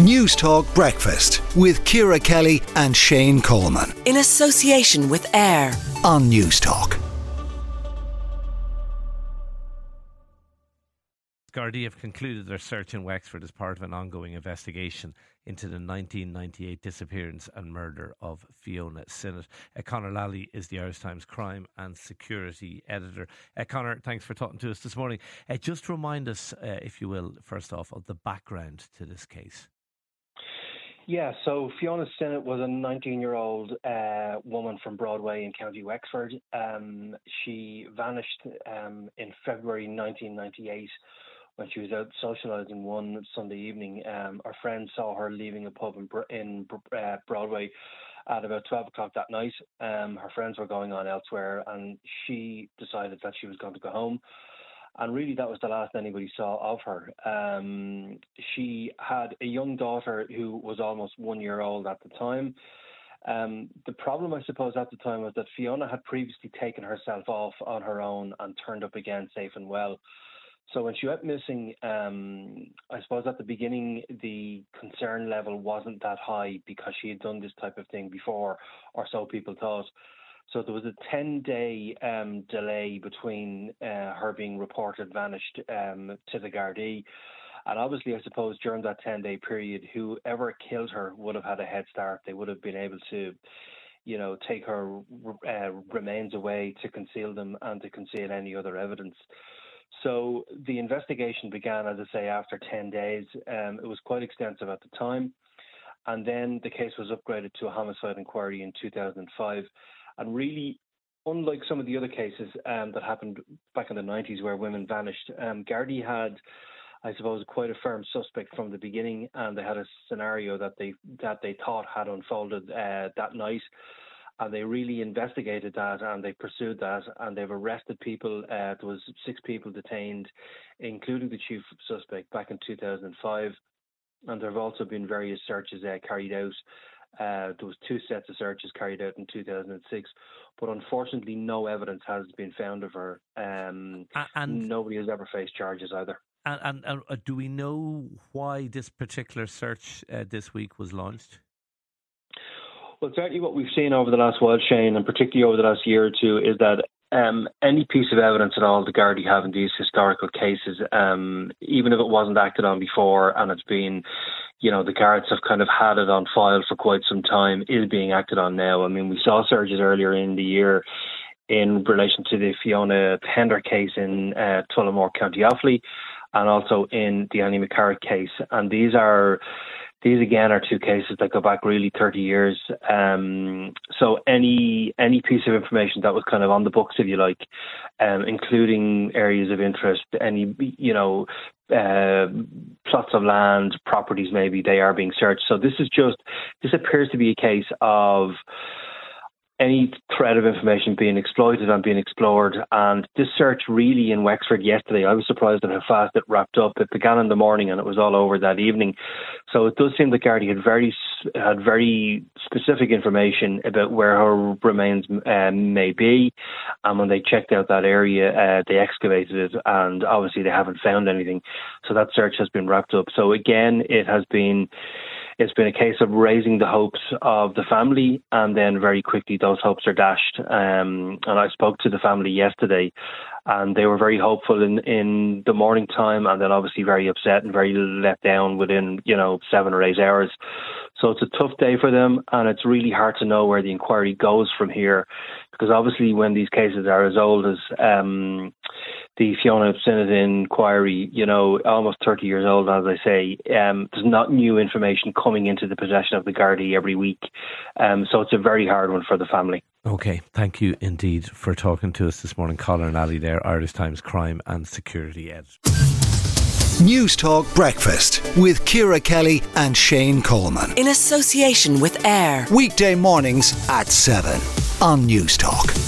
News Talk Breakfast with Ciara Kelly and Shane Coleman. In association with AIR On News Talk. Gardaí have concluded their search in Wexford as part of an ongoing investigation into the 1998 disappearance and murder of Fiona Sinnott. Conor Lally is the Irish Times crime and security editor. Conor, thanks for talking to us this morning. Just remind us, if you will, first off, of the background to this case. Yeah, so Fiona Sinnott was a 19-year-old woman from Broadway in County Wexford. She vanished in February 1998 when she was out socialising one Sunday evening. Our friends saw her leaving a pub in Broadway at about 12 o'clock that night. Her friends were going on elsewhere and she decided that she was going to go home. And really, that was the last anybody saw of her. She had a young daughter who was almost 1 year old at the time. The problem, I suppose, at the time was that Fiona had previously taken herself off on her own and turned up again safe and well. So when she went missing, I suppose at the beginning, the concern level wasn't that high because she had done this type of thing before, or so people thought. So there was a 10-day delay between her being reported vanished to the Gardaí. And obviously, I suppose, during that 10-day period, whoever killed her would have had a head start. They would have been able to, take her remains away to conceal them and to conceal any other evidence. So the investigation began, as I say, after 10 days. It was quite extensive at the time. And then the case was upgraded to a homicide inquiry in 2005. And really, unlike some of the other cases that happened back in the 90s where women vanished, Gardaí had, I suppose, quite a firm suspect from the beginning, and they had a scenario that they thought had unfolded that night. And they really investigated that and they pursued that and they've arrested people. There was 6 people detained, including the chief suspect, back in 2005. And there have also been various searches carried out. There was 2 sets of searches carried out in 2006, but unfortunately no evidence has been found of her. And nobody has ever faced charges either. And do we know why this particular search this week was launched? Well, certainly what we've seen over the last while, Shane, and particularly over the last year or two, is that any piece of evidence at all the Gardaí have in these historical cases, even if it wasn't acted on before and it's been, the guards have kind of had it on file for quite some time, is being acted on now. I mean, we saw searches earlier in the year in relation to the Fiona Pender case in Tullamore, County Offaly, and also in the Annie McCarrick case. And these again are 2 cases that go back really 30 years. So any piece of information that was kind of on the books, if you like, including areas of interest, any, plots of land, properties maybe, they are being searched. So this appears to be a case of any thread of information being exploited and being explored. And this search really in Wexford yesterday, I was surprised at how fast it wrapped up. It began in the morning and it was all over that evening. So it does seem that Gardaí had very specific information about where her remains may be. And when they checked out that area, they excavated it and obviously they haven't found anything. So that search has been wrapped up. So again, it's been a case of raising the hopes of the family, and then very quickly those hopes are dashed. And I spoke to the family yesterday, and they were very hopeful in the morning time, and then obviously very upset and very let down within 7 or 8 hours. So it's a tough day for them, and it's really hard to know where the inquiry goes from here, because obviously when these cases are as old as the Fiona Sinnott inquiry, almost 30 years old, as I say, there's not new information coming into the possession of the Gardaí every week. So it's a very hard one for the family. OK, thank you indeed for talking to us this morning. Conor Lally there, Irish Times crime and security editor. News Talk Breakfast with Ciara Kelly and Shane Coleman. In association with AIR. Weekday mornings at 7 on News Talk.